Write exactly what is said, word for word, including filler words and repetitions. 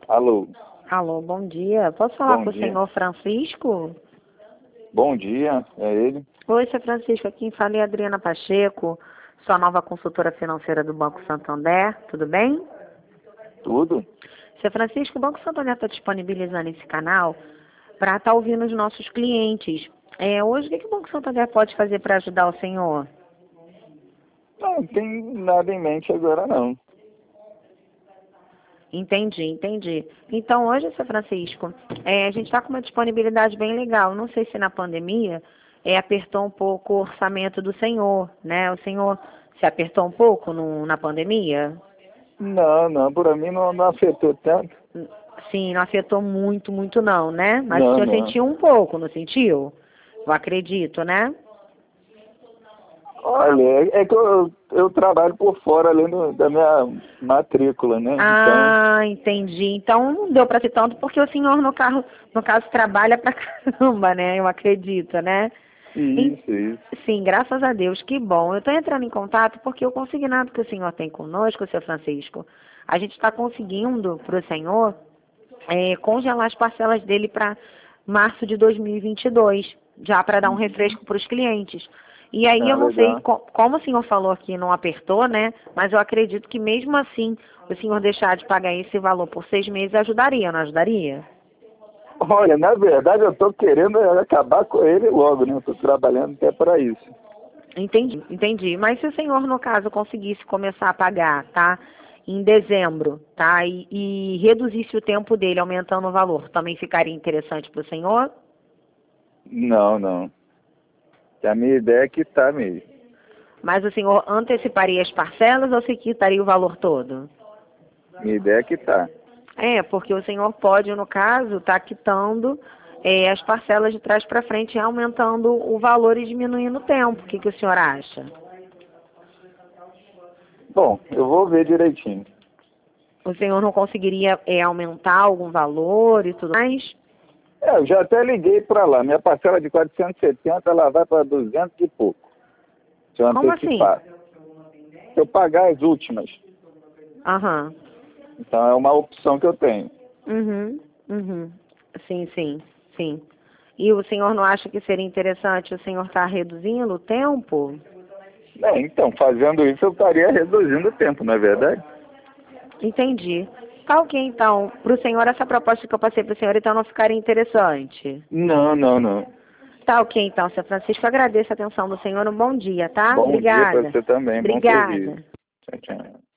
Alô, Alô, bom dia. Posso falar bom com o dia. senhor Francisco? Bom dia, é ele? Oi, senhor Francisco, aqui falei Adriana Pacheco, sua nova consultora financeira do Banco Santander, tudo bem? Tudo? Senhor Francisco, o Banco Santander está disponibilizando esse canal para estar ouvindo os nossos clientes. É, hoje, o que, que o Banco Santander pode fazer para ajudar o senhor? Não, não tem nada em mente agora não. Entendi, entendi. Então, hoje, senhor Francisco, é, a gente está com uma disponibilidade bem legal. Não sei se na pandemia é, apertou um pouco o orçamento do senhor, né? O senhor se apertou um pouco no, na pandemia? Não, não, por mim não, não afetou tanto. Sim, não afetou muito, muito não, né? Mas o Não, senhor não. sentiu um pouco, não sentiu? Eu acredito, né? Olha, é, é que eu, eu trabalho por fora além do- da minha matrícula, né? Então, Ah, entendi. Então não deu para ser tanto porque o senhor no carro, no caso, trabalha pra caramba, né? Eu acredito, né? Em- isso, isso. Sim, graças a Deus, que bom. Eu estou entrando em contato porque o consignado que o senhor tem conosco, seu Francisco, a gente está conseguindo para o senhor é, congelar as parcelas dele para março de dois mil e vinte e dois, já para dar um Uhum. refresco para os clientes. E aí Ah, eu não sei, legal. co- como o senhor falou aqui, não apertou, né? Mas eu acredito que mesmo assim, o senhor deixar de pagar esse valor por seis meses ajudaria, não ajudaria? Olha, na verdade eu estou querendo acabar com ele logo, né? Estou trabalhando até para isso. Entendi, entendi. Mas se o senhor, no caso, conseguisse começar a pagar, tá? Em dezembro, tá? E, e reduzisse o tempo dele, aumentando o valor, também ficaria interessante para o senhor? Não, não. A minha ideia é que tá mesmo. Mas o senhor anteciparia as parcelas ou se quitaria o valor todo? Minha ideia é que tá. É, porque o senhor pode, no caso, estar quitando é, as parcelas de trás para frente, e aumentando o valor e diminuindo o tempo. O que, que o senhor acha? Bom, eu vou ver direitinho. O senhor não conseguiria é, aumentar algum valor e tudo mais? É, eu já até liguei para lá. Minha parcela de quatrocentos e setenta, ela vai para duzentos e pouco. Se eu Como assim? antecipar. Se eu pagar as últimas. Aham. Então é uma opção que eu tenho. Uhum. Uhum. Sim, sim, sim. E o senhor não acha que seria interessante o senhor estar reduzindo o tempo? É, então, fazendo isso eu estaria reduzindo o tempo, não é verdade? Entendi. Tá ok, então. Para o senhor, essa proposta que eu passei para o senhor, então, não ficaria interessante. Não, não, não. Tá ok, então, seu Francisco. Agradeço a atenção do senhor. Um bom dia, tá? Bom dia para Obrigada. você também, bom serviço. Obrigada. Tchau, tchau.